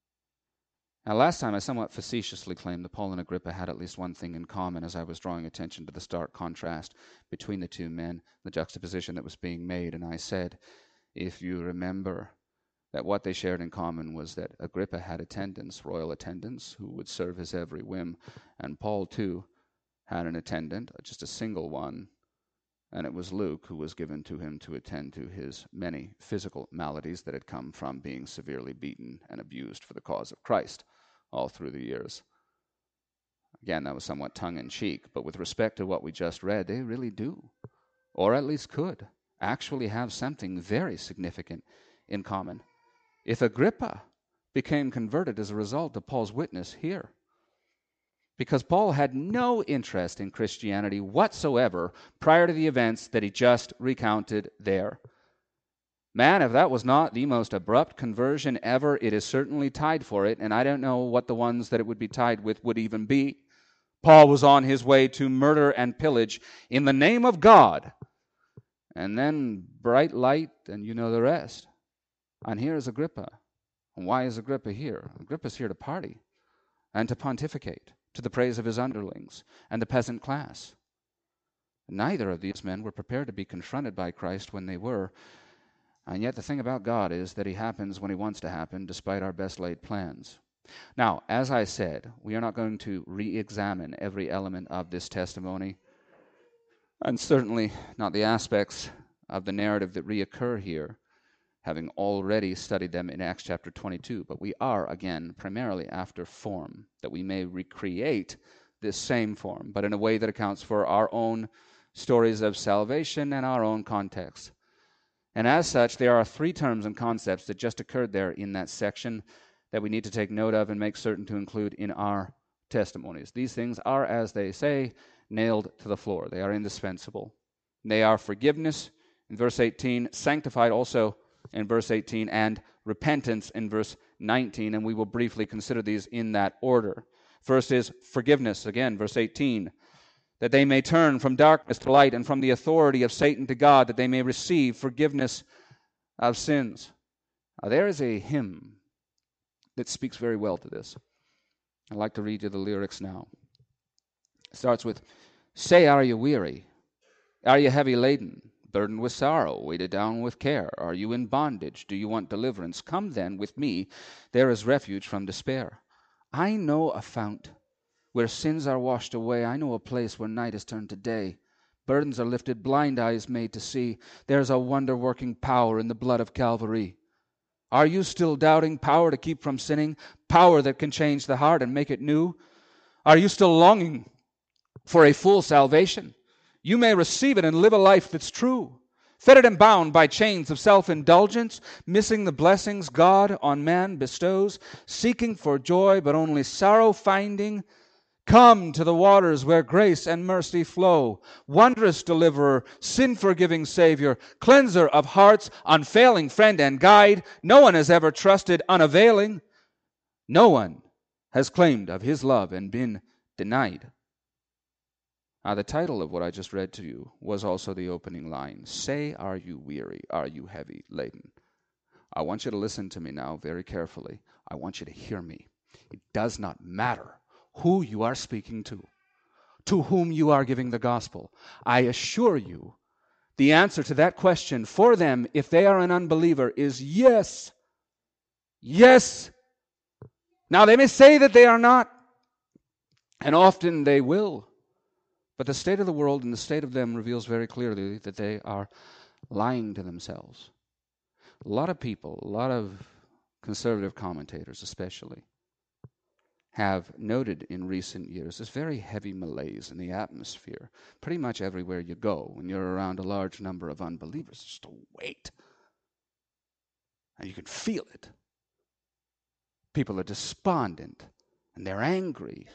Now, last time I somewhat facetiously claimed that Paul and Agrippa had at least one thing in common as I was drawing attention to the stark contrast between the two men, the juxtaposition that was being made, and I said, if you remember, that what they shared in common was that Agrippa had attendants, royal attendants, who would serve his every whim, and Paul too had an attendant, just a single one, and it was Luke who was given to him to attend to his many physical maladies that had come from being severely beaten and abused for the cause of Christ all through the years. Again, that was somewhat tongue-in-cheek, but with respect to what we just read, they really do, or at least could, actually have something very significant in common. If Agrippa became converted as a result of Paul's witness here, because Paul had no interest in Christianity whatsoever prior to the events that he just recounted there. Man, if that was not the most abrupt conversion ever, it is certainly tied for it, and I don't know what the ones that it would be tied with would even be. Paul was on his way to murder and pillage in the name of God. And then bright light, and you know the rest. And here is Agrippa. And why is Agrippa here? Agrippa's here to party and to pontificate to the praise of his underlings and the peasant class. Neither of these men were prepared to be confronted by Christ when they were. And yet the thing about God is that he happens when he wants to happen, despite our best laid plans. Now, as I said, we are not going to re-examine every element of this testimony, and certainly not the aspects of the narrative that reoccur here, having already studied them in Acts chapter twenty-two. But we are, again, primarily after form, that we may recreate this same form, but in a way that accounts for our own stories of salvation and our own context. And as such, there are three terms and concepts that just occurred there in that section that we need to take note of and make certain to include in our testimonies. These things are, as they say, nailed to the floor. They are indispensable. They are forgiveness in verse eighteen, sanctified also in verse eighteen, and repentance in verse nineteen, and we will briefly consider these in that order. First is forgiveness, again, verse eighteen, that they may turn from darkness to light and from the authority of Satan to God, that they may receive forgiveness of sins. Now, there is a hymn that speaks very well to this. I'd like to read you the lyrics now. It starts with, "Say, are you weary? Are you heavy laden? Burdened with sorrow, weighted down with care? Are you in bondage? Do you want deliverance? Come then with me, there is refuge from despair. I know a fount where sins are washed away. I know a place where night is turned to day. Burdens are lifted, blind eyes made to see. There's a wonder-working power in the blood of Calvary. Are you still doubting? Power to keep from sinning? Power that can change the heart and make it new? Are you still longing for a full salvation? You may receive it and live a life that's true. Fettered and bound by chains of self-indulgence, missing the blessings God on man bestows, seeking for joy but only sorrow finding, come to the waters where grace and mercy flow. Wondrous deliverer, sin-forgiving Savior, cleanser of hearts, unfailing friend and guide. No one has ever trusted unavailing. No one has claimed of his love and been denied." Now, the title of what I just read to you was also the opening line. Say, are you weary? Are you heavy laden? I want you to listen to me now very carefully. I want you to hear me. It does not matter who you are speaking to, to whom you are giving the gospel. I assure you, the answer to that question for them, if they are an unbeliever, is yes. Yes. Now, they may say that they are not, and often they will. But the state of the world and the state of them reveals very clearly that they are lying to themselves. A lot of people, a lot of conservative commentators especially, have noted in recent years this very heavy malaise in the atmosphere. Pretty much everywhere you go, when you're around a large number of unbelievers, just a weight. And you can feel it. People are despondent, and they're angry.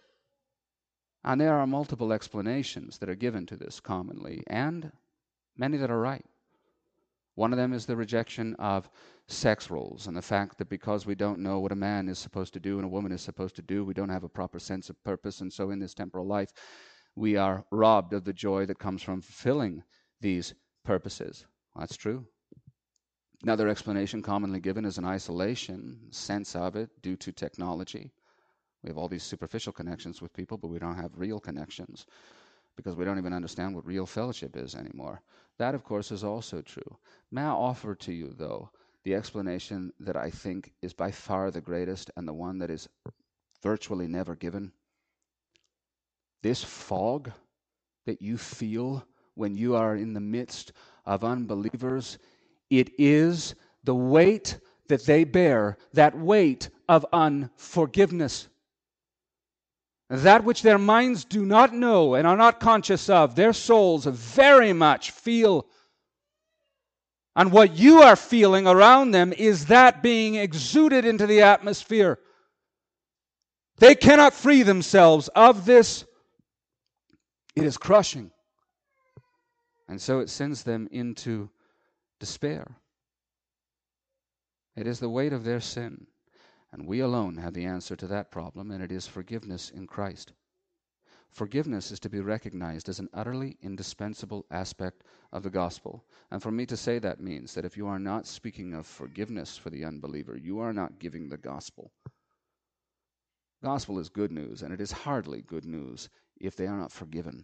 And there are multiple explanations that are given to this commonly, and many that are right. One of them is the rejection of sex roles and the fact that because we don't know what a man is supposed to do and a woman is supposed to do, we don't have a proper sense of purpose, and so in this temporal life, we are robbed of the joy that comes from fulfilling these purposes. Well, that's true. Another explanation commonly given is an isolation, sense of it due to technology. We have all these superficial connections with people, but we don't have real connections because we don't even understand what real fellowship is anymore. That, of course, is also true. May I offer to you, though, the explanation that I think is by far the greatest and the one that is virtually never given. This fog that you feel when you are in the midst of unbelievers, it is the weight that they bear, that weight of unforgiveness. That which their minds do not know and are not conscious of, their souls very much feel. And what you are feeling around them is that being exuded into the atmosphere. They cannot free themselves of this. It is crushing. And so it sends them into despair. It is the weight of their sin. And we alone have the answer to that problem, and it is forgiveness in Christ. Forgiveness is to be recognized as an utterly indispensable aspect of the gospel. And for me to say that means that if you are not speaking of forgiveness for the unbeliever, you are not giving the gospel. Gospel is good news, and it is hardly good news if they are not forgiven.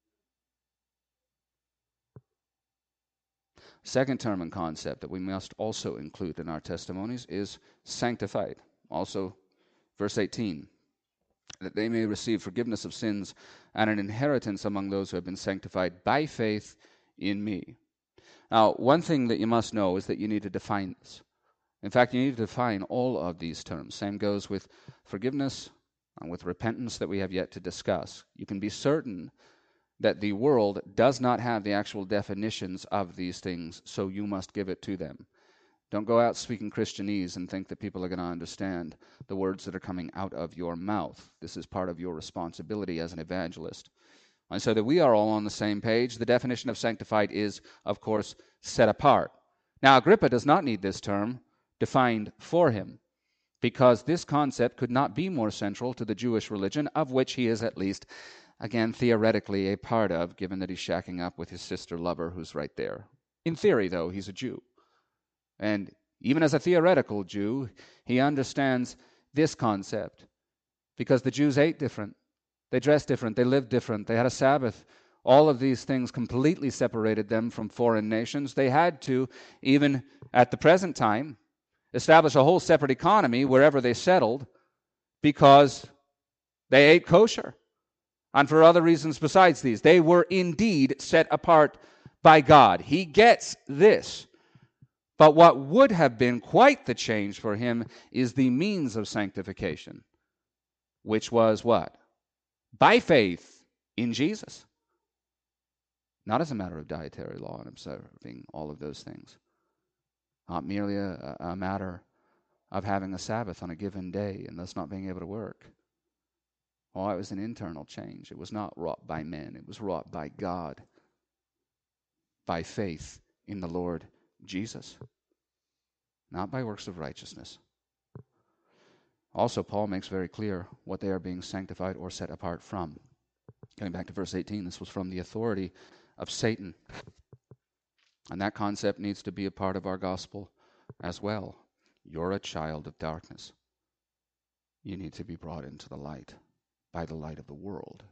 Second term and concept that we must also include in our testimonies is sanctified. Also, verse eighteen, that they may receive forgiveness of sins and an inheritance among those who have been sanctified by faith in me. Now, one thing that you must know is that you need to define this. In fact, you need to define all of these terms. Same goes with forgiveness and with repentance that we have yet to discuss. You can be certain that the world does not have the actual definitions of these things, so you must give it to them. Don't go out speaking Christianese and think that people are going to understand the words that are coming out of your mouth. This is part of your responsibility as an evangelist. And so that we are all on the same page, the definition of sanctified is, of course, set apart. Now, Agrippa does not need this term defined for him, because this concept could not be more central to the Jewish religion, of which he is at least, again, theoretically a part of, given that he's shacking up with his sister lover who's right there. In theory, though, he's a Jew. And even as a theoretical Jew, he understands this concept, because the Jews ate different, they dressed different, they lived different, they had a Sabbath. All of these things completely separated them from foreign nations. They had to, even at the present time, establish a whole separate economy wherever they settled, because they ate kosher. And for other reasons besides these, they were indeed set apart by God. He gets this. But what would have been quite the change for him is the means of sanctification, which was what? By faith in Jesus. Not as a matter of dietary law and observing all of those things. Not merely a, a matter of having a Sabbath on a given day and thus not being able to work. Oh, it was an internal change. It was not wrought by men. It was wrought by God, by faith in the Lord Jesus, not by works of righteousness. Also, Paul makes very clear what they are being sanctified or set apart from. Going back to verse eighteen, this was from the authority of Satan. And that concept needs to be a part of our gospel as well. You're a child of darkness. You need to be brought into the light by the light of the world.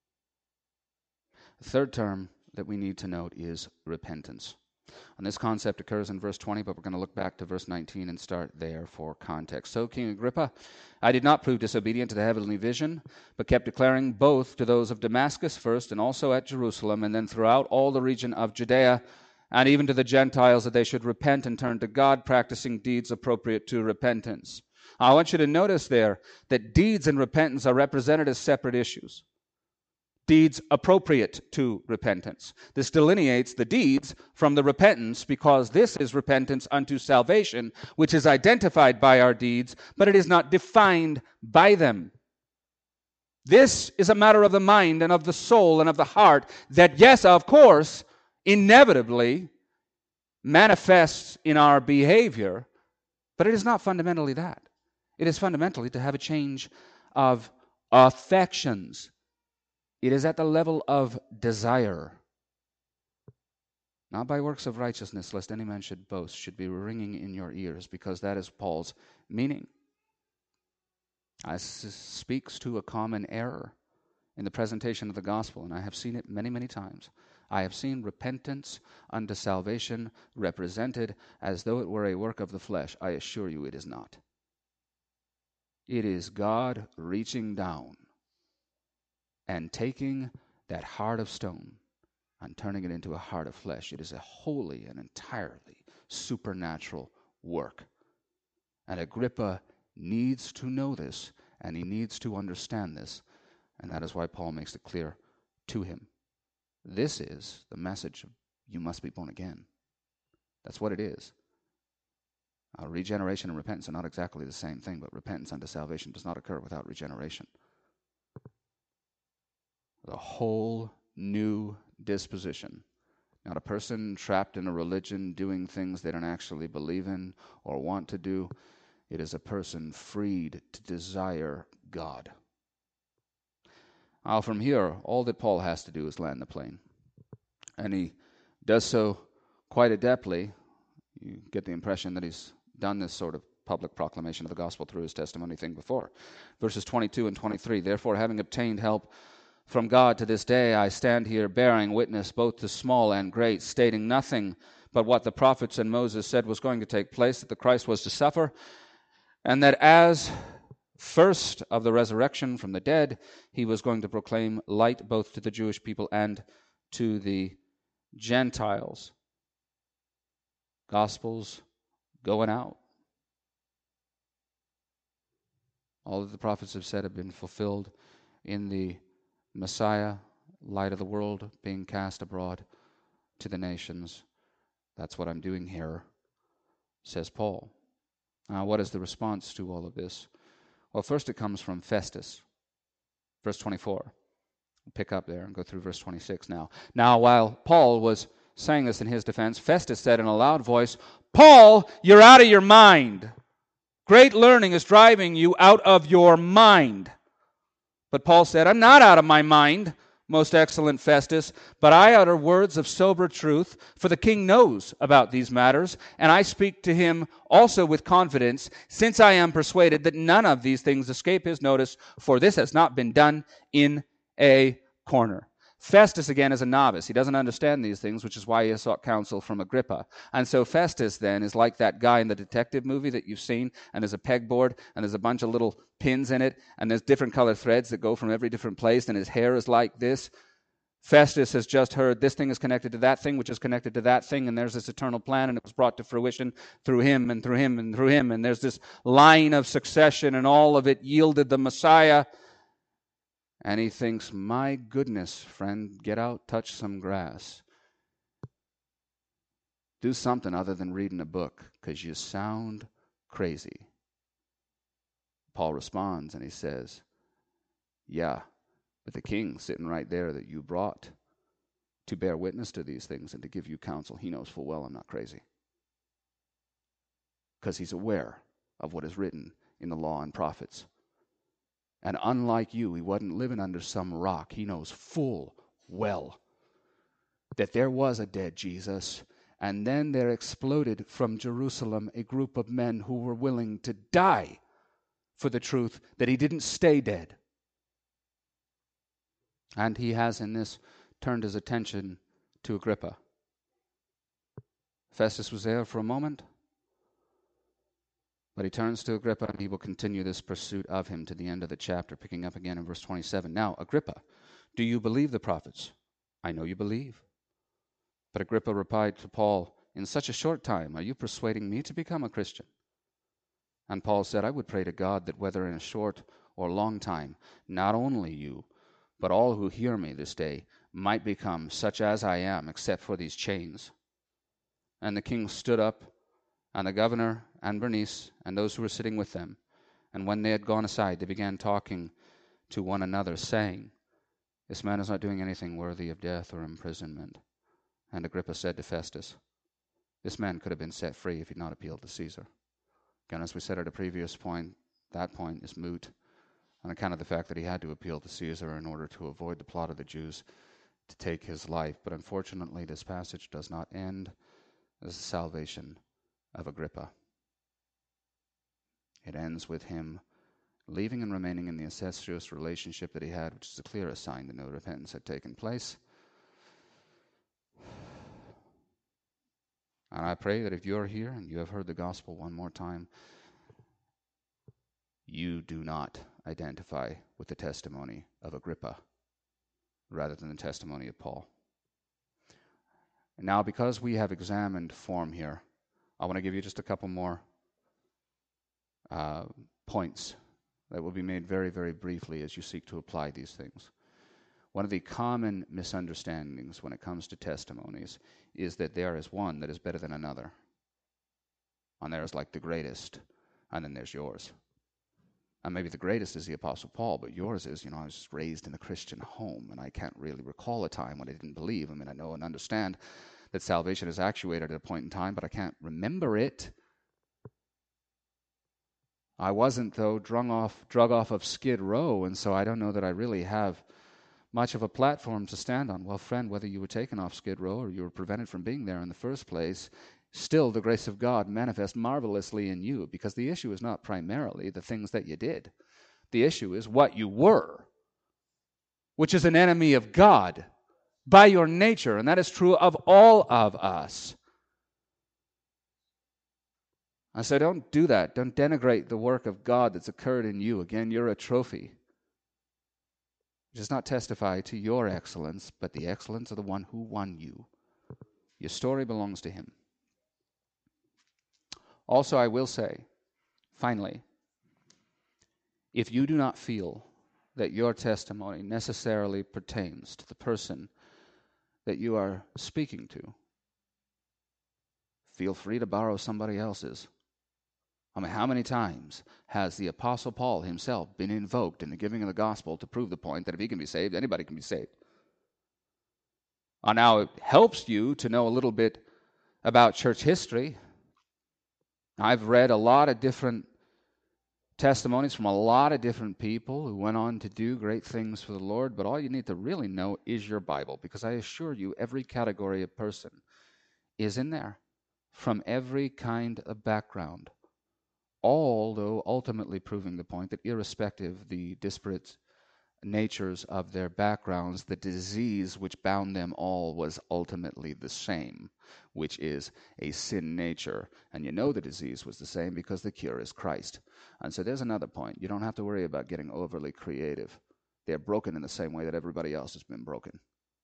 The third term that we need to note is repentance. And this concept occurs in verse twenty, but we're going to look back to verse nineteen and start there for context. So, King Agrippa, I did not prove disobedient to the heavenly vision, but kept declaring both to those of Damascus first, and also at Jerusalem, and then throughout all the region of Judea, and even to the Gentiles, that they should repent and turn to God, practicing deeds appropriate to repentance. I want you to notice there that deeds and repentance are represented as separate issues. Deeds appropriate to repentance. This delineates the deeds from the repentance, because this is repentance unto salvation, which is identified by our deeds, but it is not defined by them. This is a matter of the mind and of the soul and of the heart that, yes, of course, inevitably manifests in our behavior, but it is not fundamentally that. It is fundamentally to have a change of affections. It is at the level of desire. Not by works of righteousness, lest any man should boast, should be ringing in your ears, because that is Paul's meaning. This speaks to a common error in the presentation of the gospel, and I have seen it many, many times. I have seen repentance unto salvation represented as though it were a work of the flesh. I assure you it is not. It is God reaching down and taking that heart of stone and turning it into a heart of flesh. It is a wholly and entirely supernatural work. And Agrippa needs to know this, and he needs to understand this, and that is why Paul makes it clear to him. This is the message of you must be born again. That's what it is. Uh, regeneration and repentance are not exactly the same thing, but repentance unto salvation does not occur without regeneration. The whole new disposition. Not a person trapped in a religion doing things they don't actually believe in or want to do. It is a person freed to desire God. Now, from here, all that Paul has to do is land the plane. And he does so quite adeptly. You get the impression that he's done this sort of public proclamation of the gospel through his testimony thing before. Verses twenty-two and twenty-three, therefore, having obtained help from God to this day, I stand here bearing witness both to small and great, stating nothing but what the prophets and Moses said was going to take place, that the Christ was to suffer, and that as first of the resurrection from the dead, he was going to proclaim light both to the Jewish people and to the Gentiles. Gospels going out. All that the prophets have said have been fulfilled in the Messiah, light of the world, being cast abroad to the nations. That's what I'm doing here, says Paul. Now, what is the response to all of this? Well, first it comes from Festus, verse twenty-four. We'll pick up there and go through verse twenty-six now. Now, while Paul was saying this in his defense, Festus said in a loud voice, Paul, you're out of your mind. Great learning is driving you out of your mind. But Paul said, I'm not out of my mind, most excellent Festus, but I utter words of sober truth, for the king knows about these matters, and I speak to him also with confidence, since I am persuaded that none of these things escape his notice, for this has not been done in a corner. Festus, again, is a novice. He doesn't understand these things, which is why he has sought counsel from Agrippa. And so Festus, then, is like that guy in the detective movie that you've seen, and there's a pegboard, and there's a bunch of little pins in it, and there's different color threads that go from every different place, and his hair is like this. Festus has just heard this thing is connected to that thing, which is connected to that thing, and there's this eternal plan, and it was brought to fruition through him, and through him, and through him, and there's this line of succession, and all of it yielded the Messiah. And he thinks, my goodness, friend, get out, touch some grass. Do something other than reading a book, because you sound crazy. Paul responds and he says, yeah, but the king sitting right there that you brought to bear witness to these things and to give you counsel, he knows full well I'm not crazy. Because he's aware of what is written in the law and prophets. And unlike you, he wasn't living under some rock. He knows full well that there was a dead Jesus, and then there exploded from Jerusalem a group of men who were willing to die for the truth that he didn't stay dead. And he has in this turned his attention to Agrippa. Festus was there for a moment, but he turns to Agrippa, and he will continue this pursuit of him to the end of the chapter, picking up again in verse twenty-seven. Now, Agrippa, do you believe the prophets? I know you believe. But Agrippa replied to Paul, in such a short time, are you persuading me to become a Christian? And Paul said, I would pray to God that whether in a short or long time, not only you, but all who hear me this day might become such as I am, except for these chains. And the king stood up, and the governor and Bernice and those who were sitting with them. And when they had gone aside, they began talking to one another, saying, this man is not doing anything worthy of death or imprisonment. And Agrippa said to Festus, this man could have been set free if he'd not appealed to Caesar. Again, as we said at a previous point, that point is moot on account of the fact that he had to appeal to Caesar in order to avoid the plot of the Jews to take his life. But unfortunately, this passage does not end as the salvation of Agrippa. It ends with him leaving and remaining in the incestuous relationship that he had, which is a clear sign that no repentance had taken place. And I pray that if you're here and you have heard the gospel one more time, you do not identify with the testimony of Agrippa rather than the testimony of Paul. And now, because we have examined form here, I want to give you just a couple more uh, points that will be made very, very briefly as you seek to apply these things. One of the common misunderstandings when it comes to testimonies is that there is one that is better than another. And there is like the greatest, and then there's yours. And maybe the greatest is the Apostle Paul, but yours is, you know, I was raised in a Christian home, and I can't really recall a time when I didn't believe. I mean, I know and understand that salvation is actuated at a point in time, but I can't remember it. I wasn't, though, drug off, drug off of Skid Row, and so I don't know that I really have much of a platform to stand on. Well, friend, whether you were taken off Skid Row or you were prevented from being there in the first place, still the grace of God manifests marvelously in you, because the issue is not primarily the things that you did. The issue is what you were, which is an enemy of God by your nature, and that is true of all of us. I say, don't do that. Don't denigrate the work of God that's occurred in you. Again, you're a trophy. It does not testify to your excellence, but the excellence of the one who won you. Your story belongs to him. Also, I will say, finally, if you do not feel that your testimony necessarily pertains to the person that you are speaking to, feel free to borrow somebody else's. I mean, how many times has the Apostle Paul himself been invoked in the giving of the gospel to prove the point that if he can be saved, anybody can be saved? Uh, now, it helps you to know a little bit about church history. I've read a lot of different testimonies from a lot of different people who went on to do great things for the Lord, but all you need to really know is your Bible, because I assure you every category of person is in there, from every kind of background. All, though, ultimately proving the point that irrespective of the disparate natures of their backgrounds, the disease which bound them all was ultimately the same, which is a sin nature. And you know the disease was the same because the cure is Christ. And so there's another point. You don't have to worry about getting overly creative. They're broken in the same way that everybody else has been broken.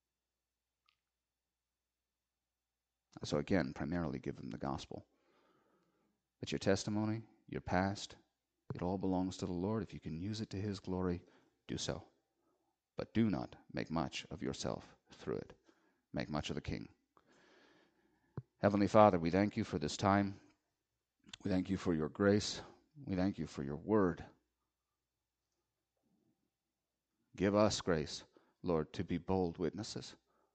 So again, primarily give them the gospel. But your testimony, your past, it all belongs to the Lord. If you can use it to his glory, do so. But do not make much of yourself through it. Make much of the King. Heavenly Father, we thank you for this time. We thank you for your grace. We thank you for your word. Give us grace, Lord, to be bold witnesses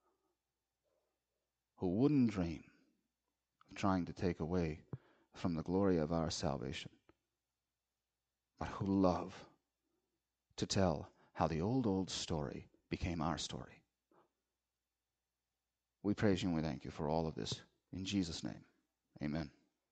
who wouldn't dream of trying to take away from the glory of our salvation, but who love to tell how the old, old story became our story. We praise you and we thank you for all of this. In Jesus' name, amen.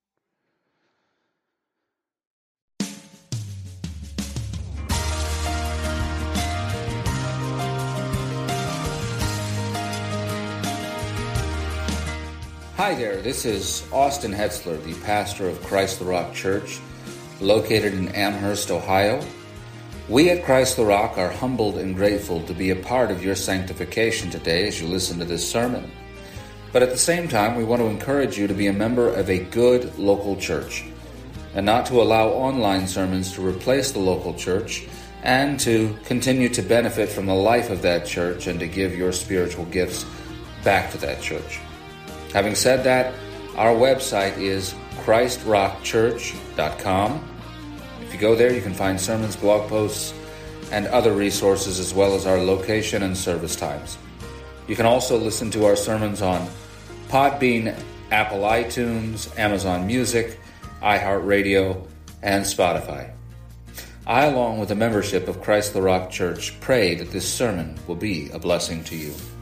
Hi there, this is Austin Hetzler, the pastor of Christ the Rock Church, located in Amherst, Ohio. We at Christ the Rock are humbled and grateful to be a part of your sanctification today as you listen to this sermon. But at the same time, we want to encourage you to be a member of a good local church and not to allow online sermons to replace the local church, and to continue to benefit from the life of that church and to give your spiritual gifts back to that church. Having said that, our website is christ rock church dot com. If you go there, you can find sermons, blog posts, and other resources, as well as our location and service times. You can also listen to our sermons on Podbean, Apple iTunes, Amazon Music, iHeartRadio, and Spotify. I, along with the membership of Christ the Rock Church, pray that this sermon will be a blessing to you.